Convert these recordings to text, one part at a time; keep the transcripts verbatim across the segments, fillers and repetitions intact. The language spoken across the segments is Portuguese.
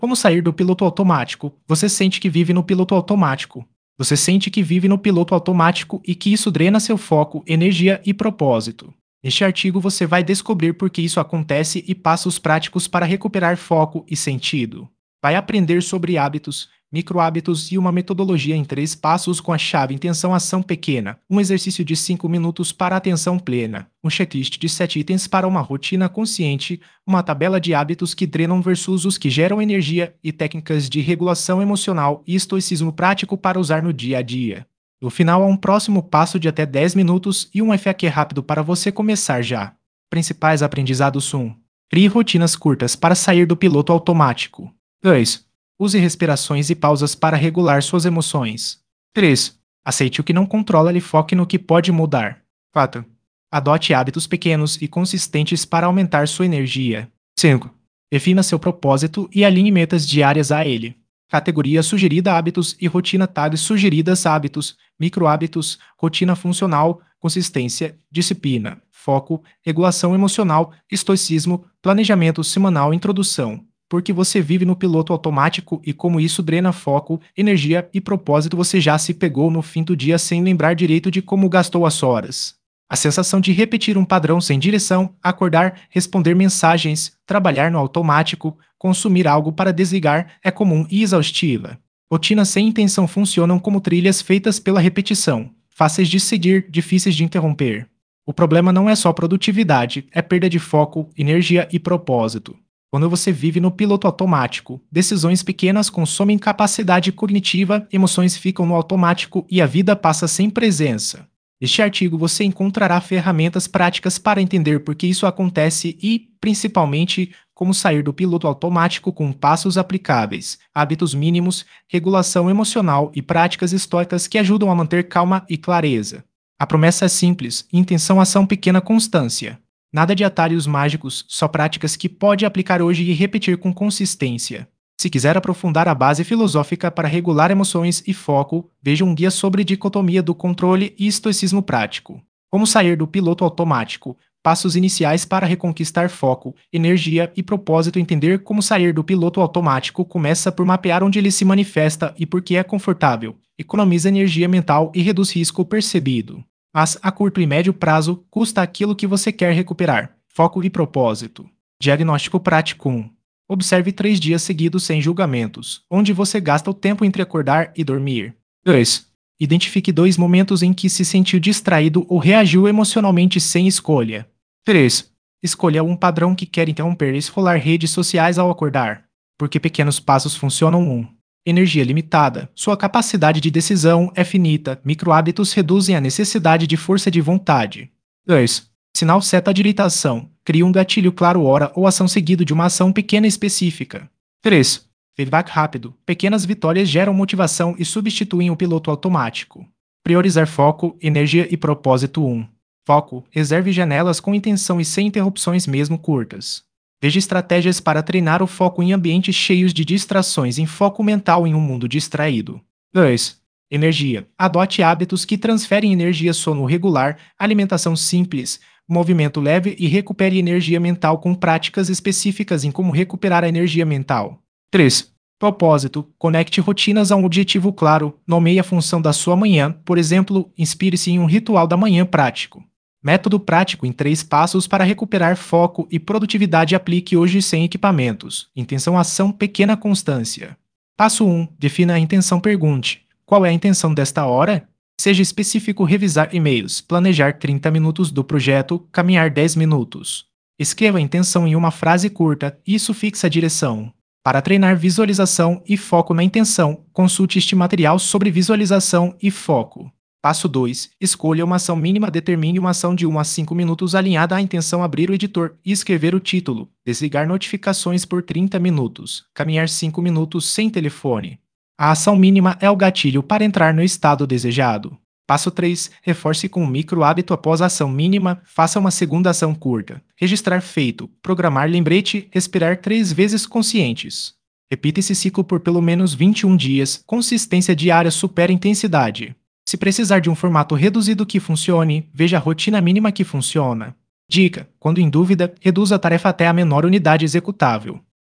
Como sair do piloto automático? Você sente que vive no piloto automático. Você sente que vive no piloto automático e que isso drena seu foco, energia e propósito. Neste artigo você vai descobrir por que isso acontece e passos práticos para recuperar foco e sentido. Vai aprender sobre hábitos, microhábitos e uma metodologia em três passos com a chave Intenção Ação Pequena, um exercício de cinco minutos para atenção plena, um checklist de sete itens para uma rotina consciente, uma tabela de hábitos que drenam versus os que geram energia e técnicas de regulação emocional e estoicismo prático para usar no dia a dia. No final há um próximo passo de até dez minutos e um F A Q rápido para você começar já. Principais aprendizados um. Crie rotinas curtas para sair do piloto automático. dois. Use respirações e pausas para regular suas emoções. três. Aceite o que não controla e foque no que pode mudar. quatro. Adote hábitos pequenos e consistentes para aumentar sua energia. cinco. Defina seu propósito e alinhe metas diárias a ele. Categoria sugerida hábitos e rotina tags sugeridas hábitos, microhábitos, rotina funcional, consistência, disciplina, foco, regulação emocional, estoicismo, planejamento semanal, introdução. Porque você vive no piloto automático e como isso drena foco, energia e propósito, você já se pegou no fim do dia sem lembrar direito de como gastou as horas. A sensação de repetir um padrão sem direção, acordar, responder mensagens, trabalhar no automático, consumir algo para desligar é comum e exaustiva. Rotinas sem intenção funcionam como trilhas feitas pela repetição, fáceis de seguir, difíceis de interromper. O problema não é só produtividade, é perda de foco, energia e propósito. Quando você vive no piloto automático, decisões pequenas consomem capacidade cognitiva, emoções ficam no automático e a vida passa sem presença. Neste artigo você encontrará ferramentas práticas para entender por que isso acontece e, principalmente, como sair do piloto automático com passos aplicáveis, hábitos mínimos, regulação emocional e práticas estoicas que ajudam a manter calma e clareza. A promessa é simples: intenção, ação, pequena constância. Nada de atalhos mágicos, só práticas que pode aplicar hoje e repetir com consistência. Se quiser aprofundar a base filosófica para regular emoções e foco, veja um guia sobre dicotomia do controle e estoicismo prático. Como sair do piloto automático, passos iniciais para reconquistar foco, energia e propósito. Entender como sair do piloto automático começa por mapear onde ele se manifesta e por que é confortável, economiza energia mental e reduz risco percebido. Mas, a curto e médio prazo, custa aquilo que você quer recuperar: foco e propósito. Diagnóstico prático um. Observe três dias seguidos sem julgamentos, onde você gasta o tempo entre acordar e dormir. dois. Identifique dois momentos em que se sentiu distraído ou reagiu emocionalmente sem escolha. três. Escolha um padrão que quer interromper: esfolar redes sociais ao acordar. Porque pequenos passos funcionam. um. Energia limitada. Sua capacidade de decisão é finita. Microhábitos reduzem a necessidade de força de vontade. dois. Sinal seta de irritação. Crie um gatilho claro: hora ou ação seguido de uma ação pequena específica. três. Feedback rápido. Pequenas vitórias geram motivação e substituem o piloto automático. Priorizar foco, energia e propósito. um. Foco. Reserve janelas com intenção e sem interrupções mesmo curtas. Veja estratégias para treinar o foco em ambientes cheios de distrações. Em foco mental em um mundo distraído. dois. Energia. Adote hábitos que transferem energia: sono regular, alimentação simples, movimento leve e recupere energia mental com práticas específicas em como recuperar a energia mental. três. Propósito. Conecte rotinas a um objetivo claro. Nomeie a função da sua manhã, por exemplo, inspire-se em um ritual da manhã prático. Método prático em três passos para recuperar foco e produtividade. Aplique hoje sem equipamentos. Intenção, ação, pequena constância. Passo um. Defina a intenção. Pergunte: qual é a intenção desta hora? Seja específico. Revisar e-mails, planejar trinta minutos do projeto, caminhar dez minutos. Escreva a intenção em uma frase curta, isso fixa a direção. Para treinar visualização e foco na intenção, consulte este material sobre visualização e foco. Passo dois. Escolha uma ação mínima. Determine uma ação de um a cinco minutos alinhada à intenção. Abrir o editor e escrever o título. Desligar notificações por trinta minutos. Caminhar cinco minutos sem telefone. A ação mínima é o gatilho para entrar no estado desejado. Passo três. Reforce com um micro hábito após a ação mínima. Faça uma segunda ação curta. Registrar feito. Programar lembrete. Respirar três vezes conscientes. Repita esse ciclo por pelo menos vinte e um dias. Consistência diária supera intensidade. Se precisar de um formato reduzido que funcione, veja a rotina mínima que funciona. Dica: quando em dúvida, reduza a tarefa até a menor unidade executável.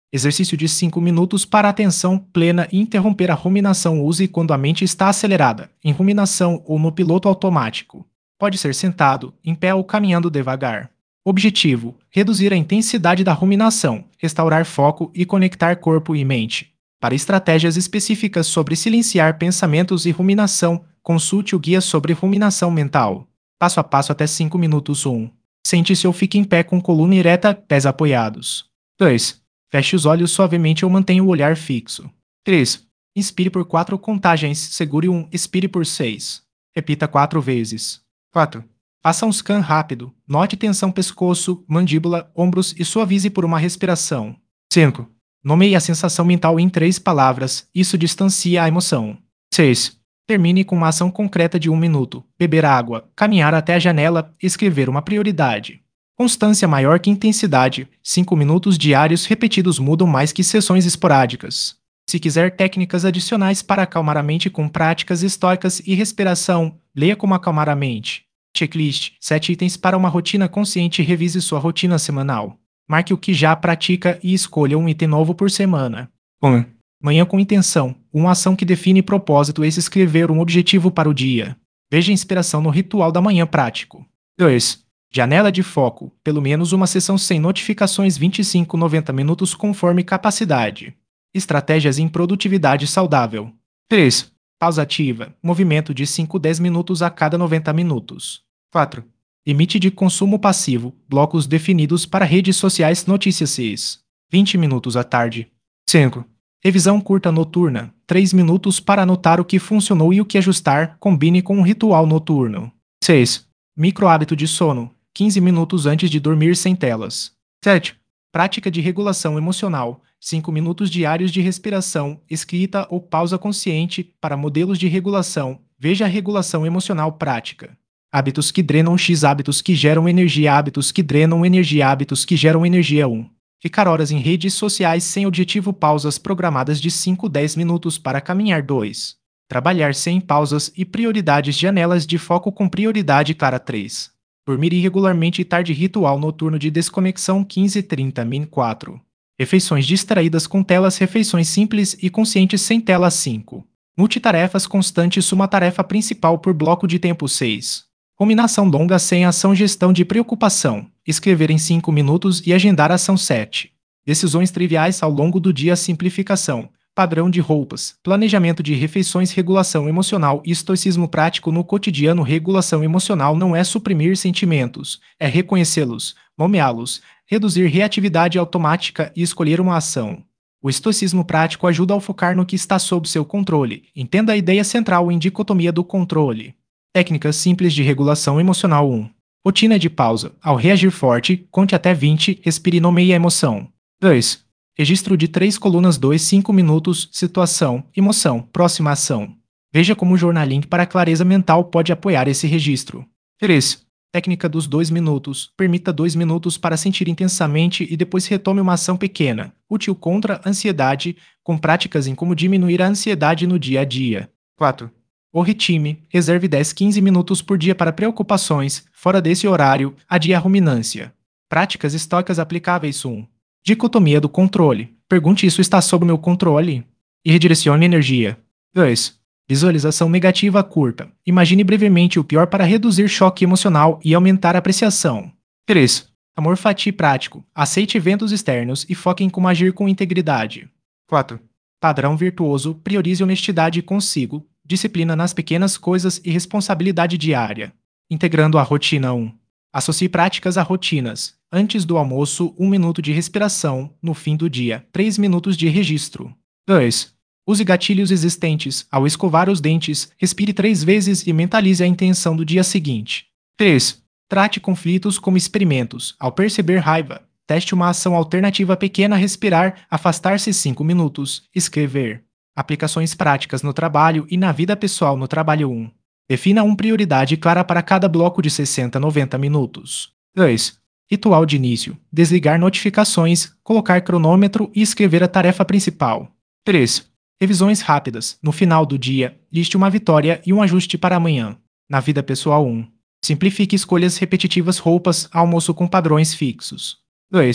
Exercício de cinco minutos para atenção plena e interromper a ruminação. Use quando a mente está acelerada, em ruminação ou no piloto automático. Pode ser sentado, em pé ou caminhando devagar. Objetivo: reduzir a intensidade da ruminação, restaurar foco e conectar corpo e mente. Para estratégias específicas sobre silenciar pensamentos e ruminação, consulte o guia sobre ruminação mental. Passo a passo até cinco minutos. um. Sente-se ou fique em pé com coluna ereta, pés apoiados. dois. Feche os olhos suavemente ou mantenha o olhar fixo. três. Inspire por quatro contagens, segure um, expire por seis. Repita quatro vezes. quatro. Faça um scan rápido, note tensão pescoço, mandíbula, ombros e suavize por uma respiração. cinco. Nomeie a sensação mental em três palavras, isso distancia a emoção. seis. Termine com uma ação concreta de um minuto, beber água, caminhar até a janela, escrever uma prioridade. Constância maior que intensidade, cinco minutos diários repetidos mudam mais que sessões esporádicas. Se quiser técnicas adicionais para acalmar a mente com práticas estoicas e respiração, leia Como Acalmar a Mente. Checklist: sete itens para uma rotina consciente. Revise sua rotina semanal. Marque o que já pratica e escolha um item novo por semana. um. Manhã com intenção. Uma ação que define propósito. Esse escrever um objetivo para o dia. Veja inspiração no ritual da manhã prático. dois. Janela de foco. Pelo menos uma sessão sem notificações. vinte e cinco a noventa minutos conforme capacidade. Estratégias em produtividade saudável. três. Pausa ativa. Movimento de cinco a dez minutos a cada noventa minutos. quatro. Limite de consumo passivo. Blocos definidos para redes sociais. Notícias. seis. vinte minutos à tarde. cinco. Revisão curta noturna. três minutos para anotar o que funcionou e o que ajustar. Combine com um ritual noturno. seis. Micro hábito de sono. quinze minutos antes de dormir sem telas. sete. Prática de regulação emocional. cinco minutos diários de respiração, escrita ou pausa consciente para modelos de regulação. Veja a regulação emocional prática. Hábitos que drenam. X hábitos que geram energia. Hábitos que drenam energia. Hábitos que geram energia. um. Ficar horas em redes sociais sem objetivo. Pausas programadas de cinco a dez minutos para caminhar. dois. Trabalhar sem pausas e prioridades. Janelas de foco com prioridade clara. três. Dormir irregularmente e tarde. Ritual noturno de desconexão. quinze a trinta min. quatro. Refeições distraídas com telas. Refeições simples e conscientes sem tela. cinco. Multitarefas constantes. Uma tarefa principal por bloco de tempo. seis. Ruminação longa sem ação. Gestão de preocupação. Escrever em cinco minutos e agendar ação. sete. Decisões triviais ao longo do dia. Simplificação. Padrão de roupas. Planejamento de refeições. Regulação emocional e estoicismo prático no cotidiano. Regulação emocional não é suprimir sentimentos, é reconhecê-los, nomeá-los, reduzir reatividade automática e escolher uma ação. O estoicismo prático ajuda a focar no que está sob seu controle. Entenda a ideia central em dicotomia do controle. Técnicas simples de regulação emocional. um. Rotina de pausa. Ao reagir forte, conte até vinte, respire e nomeie a emoção. dois. Registro de três colunas. dois a cinco minutos. Situação, emoção, próxima ação. Veja como o journaling para clareza mental pode apoiar esse registro. três. Técnica dos dois minutos. Permita dois minutos para sentir intensamente e depois retome uma ação pequena, útil contra a ansiedade, com práticas em como diminuir a ansiedade no dia a dia. quatro. O ritme. Reserve dez a quinze minutos por dia para preocupações. Fora desse horário, adie a ruminância. Práticas estoicas aplicáveis. um. Dicotomia do controle. Pergunte: isso está sob meu controle? E redirecione energia. dois. Visualização negativa curta. Imagine brevemente o pior para reduzir choque emocional e aumentar a apreciação. três. Amor fati prático. Aceite eventos externos e foque em como agir com integridade. quatro. Padrão virtuoso. Priorize honestidade consigo, disciplina nas pequenas coisas e responsabilidade diária. Integrando a rotina. um. Associe práticas a rotinas. Antes do almoço, um minuto de respiração. No fim do dia, três minutos de registro. dois. Use gatilhos existentes. Ao escovar os dentes, respire três vezes e mentalize a intenção do dia seguinte. três. Trate conflitos como experimentos. Ao perceber raiva, teste uma ação alternativa pequena. Respirar, afastar-se cinco minutos. Escrever. Aplicações práticas no trabalho e na vida pessoal. No trabalho. um. Defina uma prioridade clara para cada bloco de sessenta a noventa minutos. dois. Ritual de início. Desligar notificações, colocar cronômetro e escrever a tarefa principal. três. Revisões rápidas. No final do dia, liste uma vitória e um ajuste para amanhã. Na vida pessoal. um. Simplifique escolhas repetitivas. Roupas, almoço com padrões fixos. dois.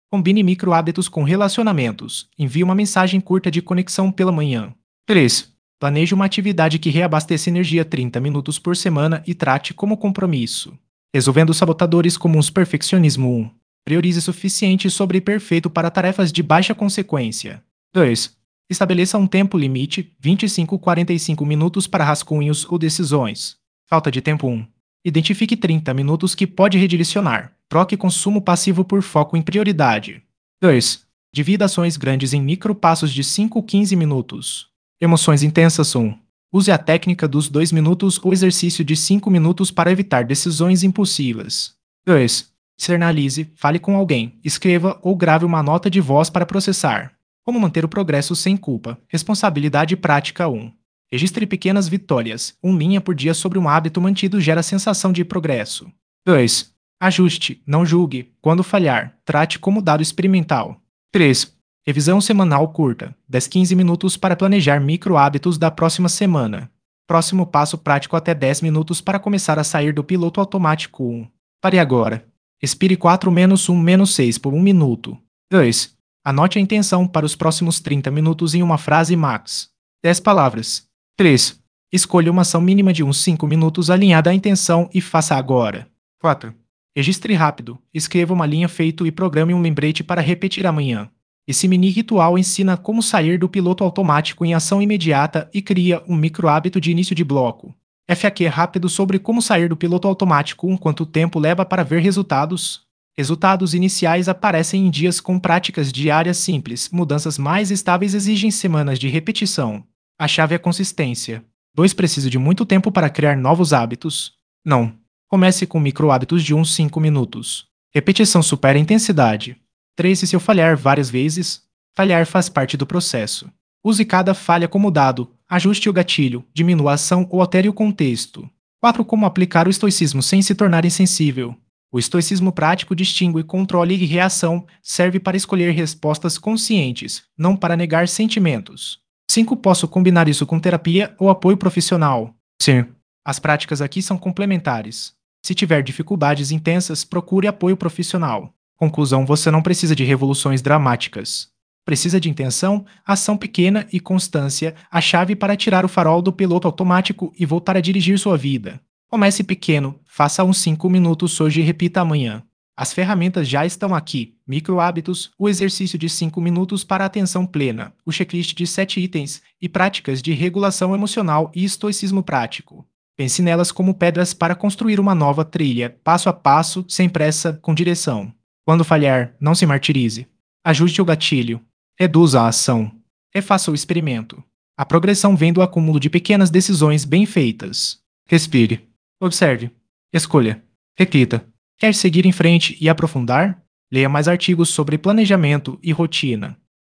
Combine micro-hábitos com relacionamentos. Envie uma mensagem curta de conexão pela manhã. três. Planeje uma atividade que reabasteça energia trinta minutos por semana e trate como compromisso. Resolvendo os sabotadores comuns. Perfeccionismo um. Priorize suficiente sobre perfeito para tarefas de baixa consequência. dois. Estabeleça um tempo limite, vinte e cinco a quarenta e cinco minutos para rascunhos ou decisões. Falta de tempo um. Identifique trinta minutos que pode redirecionar. Troque consumo passivo por foco em prioridade. dois. Divida ações grandes em micropassos de cinco a quinze minutos. Emoções intensas um. Use a técnica dos dois minutos ou exercício de cinco minutos para evitar decisões impulsivas. dois. Externalize, fale com alguém, escreva ou grave uma nota de voz para processar. Como manter o progresso sem culpa? Responsabilidade prática um. Registre pequenas vitórias. Uma linha por dia sobre um hábito mantido gera sensação de progresso. dois. Ajuste, não julgue. Quando falhar, trate como dado experimental. três. Revisão semanal curta, dez a quinze minutos para planejar micro-hábitos da próxima semana. Próximo passo prático até dez minutos para começar a sair do piloto automático um. Pare agora. Expire quatro menos um menos seis por um minuto. dois. Anote a intenção para os próximos trinta minutos em uma frase max. dez palavras. três. Escolha uma ação mínima de uns cinco minutos alinhada à intenção e faça agora. quatro. Registre rápido. Escreva uma linha feito e programe um lembrete para repetir amanhã. Esse mini ritual ensina como sair do piloto automático em ação imediata e cria um micro-hábito de início de bloco. F A Q rápido sobre como sair do piloto automático um. Quanto tempo leva para ver resultados? Resultados iniciais aparecem em dias com práticas diárias simples. Mudanças mais estáveis exigem semanas de repetição. A chave é consistência. dois. Preciso de muito tempo para criar novos hábitos? Não. Comece com micro-hábitos de uns cinco minutos. Repetição supera a intensidade. três. Se eu falhar várias vezes, falhar faz parte do processo. Use cada falha como dado, ajuste o gatilho, diminua a ação ou altere o contexto. quatro. Como aplicar o estoicismo sem se tornar insensível. O estoicismo prático distingue controle e reação, serve para escolher respostas conscientes, não para negar sentimentos. cinco. Posso combinar isso com terapia ou apoio profissional? Sim. As práticas aqui são complementares. Se tiver dificuldades intensas, procure apoio profissional. Conclusão: você não precisa de revoluções dramáticas. Precisa de intenção, ação pequena e constância, a chave para tirar o farol do piloto automático e voltar a dirigir sua vida. Comece pequeno, faça uns cinco minutos hoje e repita amanhã. As ferramentas já estão aqui: micro-hábitos, o exercício de cinco minutos para a atenção plena, o checklist de sete itens e práticas de regulação emocional e estoicismo prático. Pense nelas como pedras para construir uma nova trilha, passo a passo, sem pressa, com direção. Quando falhar, não se martirize. Ajuste o gatilho. Reduza a ação. Refaça o experimento. A progressão vem do acúmulo de pequenas decisões bem feitas. Respire. Observe. Escolha. Reflita. Quer seguir em frente e aprofundar? Leia mais artigos sobre planejamento e rotina.